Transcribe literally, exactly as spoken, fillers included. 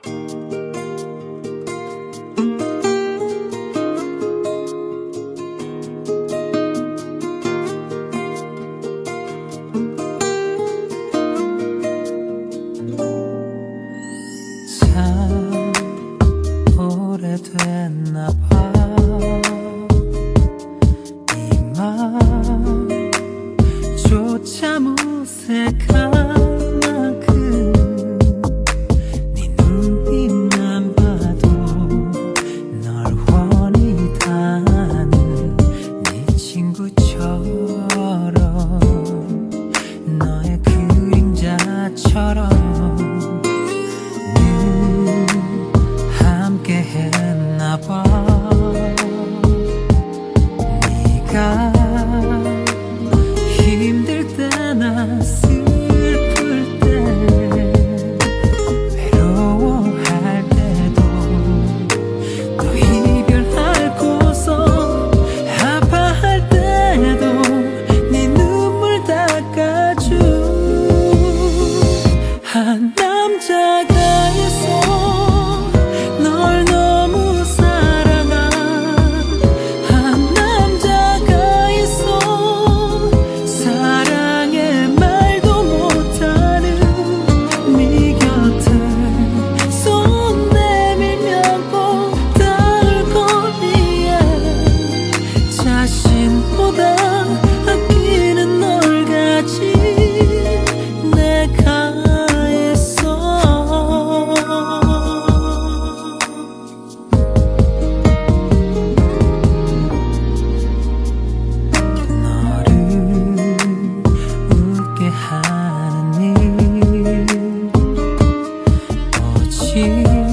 오래됐나봐. 이 맘조차 무색한 만큼 네 눈빛만 봐도 널 훤히 다는 네 친구처럼, 너의 그림자처럼 했나봐. 네가 힘들 때나 슬플 때, 외로워할 때도, 또 이별하고서 아파할 때도 네 눈물 닦아준 한 남자가 있어. 널 너무 사랑한 한 남자가 있어. 사랑의 말도 못하는 네 곁에 손 내밀면 꼭 닿을 거리에, 자신보다 아끼는 널 가진 내가 하는 일 오직